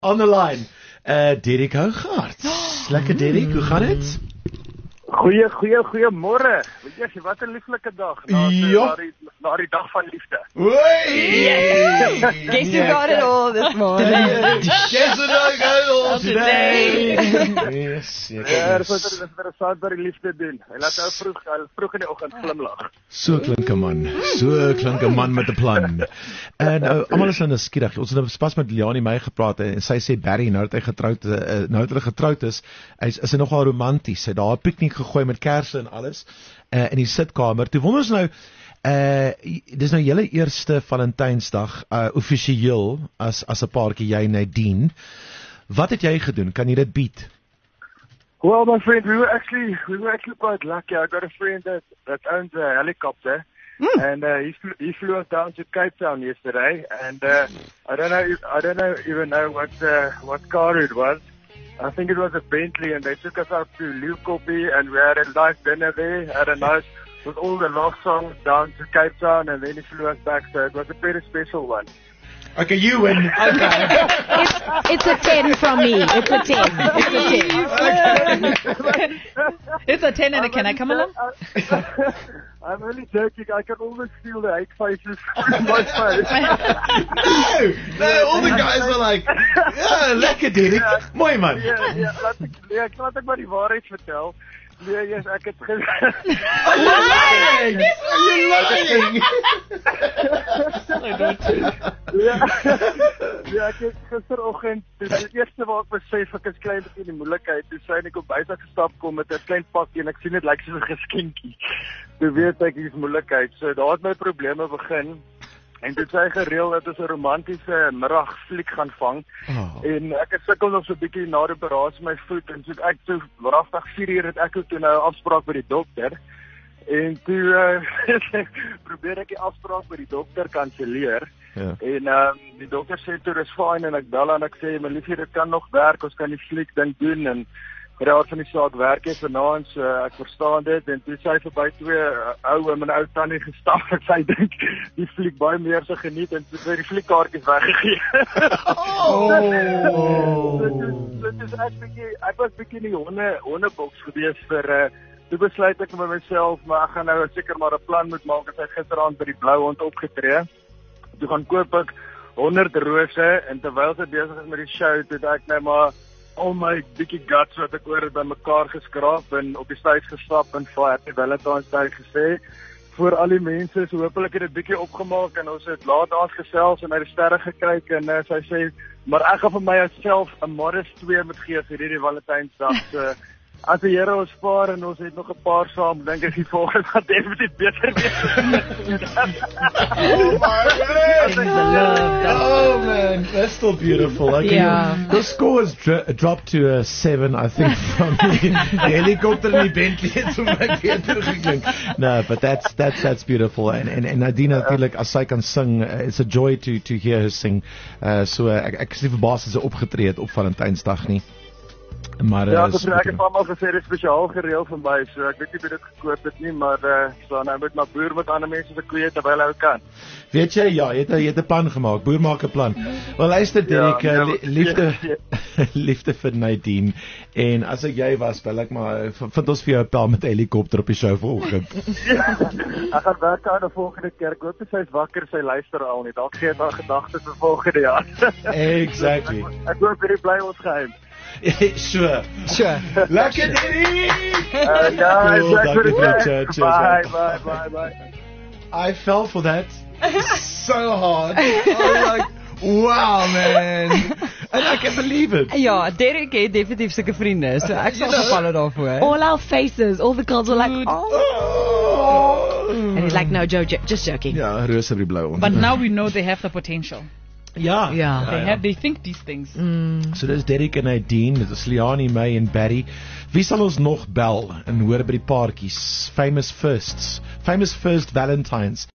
On the line, Derek Hougaard. Lekker Derek, hoe gaan het? Goeiemôre. Weet jy, wat 'n lieflike dag. Na die dag van liefde. Guess you got it all this morning. Guess what I got it all today. Yes. Ja, dit is interessant wat die liefde doen. Hy laat nou vroeg in die oggend glimlag. So klink 'n man met 'n plan. En almal is nou nuuskierig. Ons het pas met Liani my gepraat en sy sê Barry nou dat hy getroud is, is hy nogal romanties. Hy het daar 'n piknik gegooi met kersse en alles in die sitkamer. Toe wonder ons nou dis nou julle eerste Valentynsdag offisieel as 'n paartjie, jy en Nadine. Wat het jy gedoen? Kan jy dit bied? Well, my friend, we were actually quite lucky. I got a friend that owns a helicopter, and he flew us down to Cape Town yesterday. And I don't even know what car it was. I think it was a Bentley, and they took us up to Leeukoppie, and we had a nice dinner there. Had a nice with all the love songs down to Cape Town, and then he flew us back. So it was a very special one. Okay, you win. Okay. It's a 10 from me. It's a 10. It's a 10 and can I come along? I'm only joking. I can almost feel the hate faces in my face. No, all the guys are like, yeah, lekker Derek. Mooi man. Ja, laat ek maar die waarheid vertel. Nee, yes, ek het Are you lying? Ja, ek het gisteroggend, die eerste waar ek besef ek is klein bietjie in die moeilikheid, toe sy en ek op buite gestap kom met 'n klein pakkie en ek sien dit lyk soos 'n geskenkie. Toe weet ek hier's moeilikheid. So daar het my probleme begin. En dit sy gereël dat ons 'n romantiese middagfliek gaan vang. En ek het sukkel nog so 'n bietjie na die operasie my voet en so ek toe wragtig 4 uur het ek toe nou 'n afspraak by die dokter. En toe probeer ek die afspraak by die dokter kanselleer. Ja. En die dokter sê toe dis fyn en ek bel en ek sê my liefie dit kan nog werk, ons kan die fliek ding doen en raad van die saak werk jy vanaand, so ek verstaan dit en toe sy verby 2 ou en 'n ou tannie gestap en sy dink die fliek baie meer so geniet en toe die fliekkaartjies weggegee. Dit is ek was bietjie in die hondeboks gewees vir toe besluit ek met myself, maar ek gaan nou seker maar 'n plan moet maak. Ek het gisteraand by die Blou Hond opgetree. Toe gaan koop ek 100 rose en terwyl sy besig is met die show, toe ek nou maar al my bietjie guts wat ek oor het by mekaar geskraap en op die stage gestap en vir Happy Valentine's Day gesê vir al die mense, so hopelik het dit bietjie opgemaak en ons het laat aand gesels en na die sterre gekyk en sy sê, maar ek gaan vir myself 'n modest 2 moet gee vir hierdie Valentynsdag. So as die Here ons spaar en ons het nog 'n paar saam, dink ek die volgende gaan definitief beter wees. Oh man, that's still beautiful. Like, the score has dropped to a 7, I think, from the helicopter and the Bentley. No, but that's beautiful. And Nadine, natuurlijk, as sy kan sing, it's a joy to hear her sing. So ek is nie verbaas as sy opgetree het op Valentynsdag nie. Maar ja, ek het almal gesê dit is spesiaal gereël vir my, so ek weet nie wie dit gekoop het nie, maar so nou moet maar boer met ander mense se koeie terwyl hy kan. Weet jy, ja, jy het 'n plan gemaak. Boer maak 'n plan. Wel luister Derek, liefde vir Nadine en as jy was, bel ek maar vind ons vir jou 'n pel met 'n helikopter op die show vanoggend. Ek gaan werk aan 'n volgende keer. Ek hoop sy's wakker, sy luister al nie. Dalk gee dit haar gedagtes vir volgende jaar. Exactly. Ek hoop hierdie bly ons geheim. Sure. Lekker Derek! Guys, bye. I fell for that so hard. I was like, wow man. And I can't believe it. Ja, Derek het definitief sulke vriende, so ek sal geval het daarvoor. All our faces, all the girls were like, oh. And he's like, no, Joe, just joking. Ja, rose op die Blou Hond. But now we know they have the potential. Ja. They think these things. So dis Derek en Nadine, dit is Liani, May en Barry. Wie sal ons nog bel en hoor by die paartjies? Famous first Valentines.